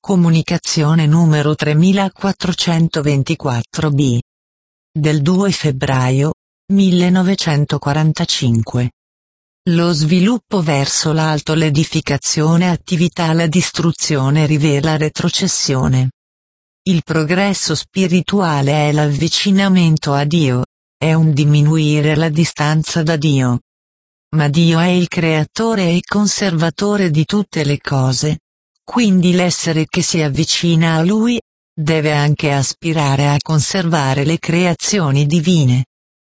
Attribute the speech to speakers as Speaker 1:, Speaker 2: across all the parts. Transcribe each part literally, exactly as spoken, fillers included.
Speaker 1: Comunicazione numero tremilaquattrocentoventiquattro b. Del due febbraio millenovecentoquarantacinque. Lo sviluppo verso l'alto, l'edificazione attività, la distruzione rivela retrocessione. Il progresso spirituale è l'avvicinamento a Dio, è un diminuire la distanza da Dio. Ma Dio è il creatore e conservatore di tutte le cose, quindi l'essere che si avvicina a Lui, deve anche aspirare a conservare le creazioni divine.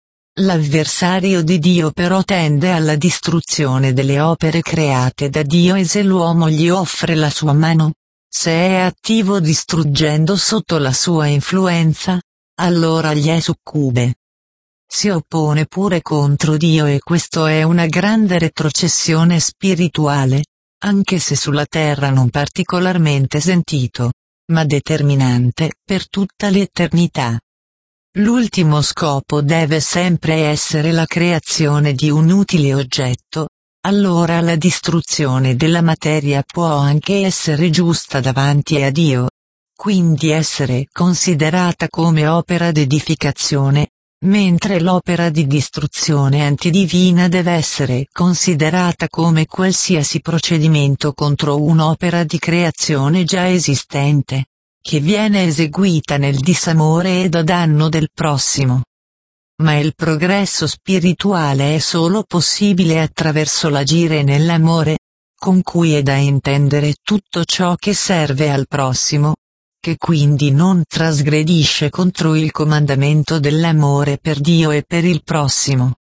Speaker 1: L'avversario di Dio però tende alla distruzione delle opere create da Dio, e se l'uomo gli offre la sua mano, se è attivo distruggendo sotto la sua influenza, allora gli è succube. Si oppone pure contro Dio, e questo è una grande retrocessione spirituale, anche se sulla terra non particolarmente sentito, ma determinante per tutta l'eternità. L'ultimo scopo deve sempre essere la creazione di un utile oggetto, allora la distruzione della materia può anche essere giusta davanti a Dio, quindi essere considerata come opera d'edificazione, mentre l'opera di distruzione antidivina deve essere considerata come qualsiasi procedimento contro un'opera di creazione già esistente, che viene eseguita nel disamore ed a danno del prossimo. Ma il progresso spirituale è solo possibile attraverso l'agire nell'amore, con cui è da intendere tutto ciò che serve al prossimo, che quindi non trasgredisce contro il comandamento dell'amore per Dio e per il prossimo.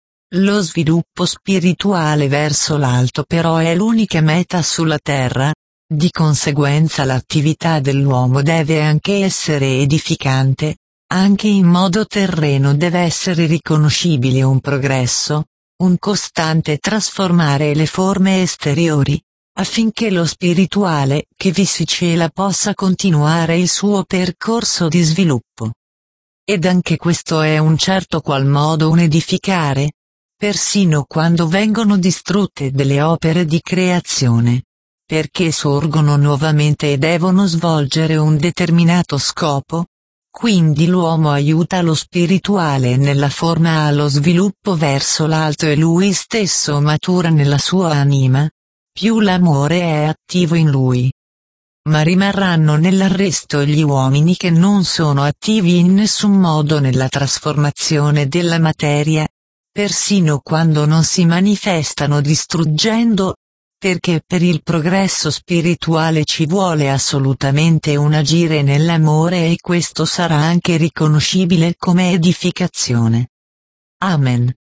Speaker 1: Lo sviluppo spirituale verso l'alto però è l'unica meta sulla terra, di conseguenza l'attività dell'uomo deve anche essere edificante, anche in modo terreno deve essere riconoscibile un progresso, un costante trasformare le forme esteriori, affinché lo spirituale che vi si cela possa continuare il suo percorso di sviluppo. Ed anche questo è un certo qual modo un edificare, persino quando vengono distrutte delle opere di creazione, perché sorgono nuovamente e devono svolgere un determinato scopo. Quindi l'uomo aiuta lo spirituale nella forma allo sviluppo verso l'alto e lui stesso matura nella sua anima, più l'amore è attivo in lui. Ma rimarranno nell'arresto gli uomini che non sono attivi in nessun modo nella trasformazione della materia, persino quando non si manifestano distruggendo, perché per il progresso spirituale ci vuole assolutamente un agire nell'amore e questo sarà anche riconoscibile come edificazione. Amen.